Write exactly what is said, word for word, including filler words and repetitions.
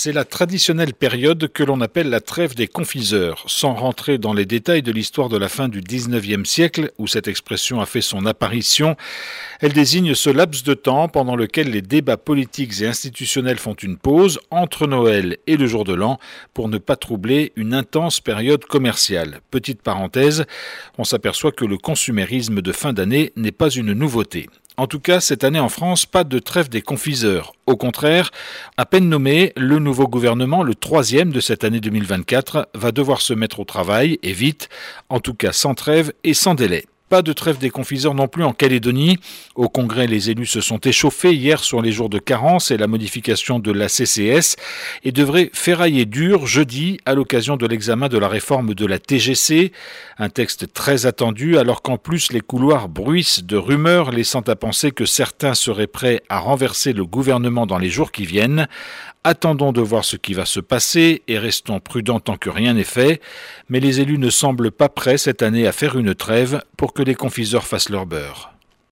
C'est la traditionnelle période que l'on appelle la trêve des confiseurs. Sans rentrer dans les détails de l'histoire de la fin du dix-neuvième siècle, où cette expression a fait son apparition, elle désigne ce laps de temps pendant lequel les débats politiques et institutionnels font une pause entre Noël et le jour de l'an pour ne pas troubler une intense période commerciale. Petite parenthèse, on s'aperçoit que le consumérisme de fin d'année n'est pas une nouveauté. En tout cas, cette année en France, pas de trêve des confiseurs. Au contraire, à peine nommé, le nouveau gouvernement, le troisième de cette année deux mille vingt-quatre, va devoir se mettre au travail, et vite, en tout cas sans trêve et sans délai. Pas de trêve des confiseurs non plus en Calédonie. Au Congrès, les élus se sont échauffés hier sur les jours de carence et la modification de la C C S et devraient ferrailler dur jeudi à l'occasion de l'examen de la réforme de la T G C. Un texte très attendu alors qu'en plus les couloirs bruissent de rumeurs laissant à penser que certains seraient prêts à renverser le gouvernement dans les jours qui viennent. Attendons de voir ce qui va se passer et restons prudents tant que rien n'est fait. Mais les élus ne semblent pas prêts cette année à faire une trêve pour que les confiseurs fassent leur beurre.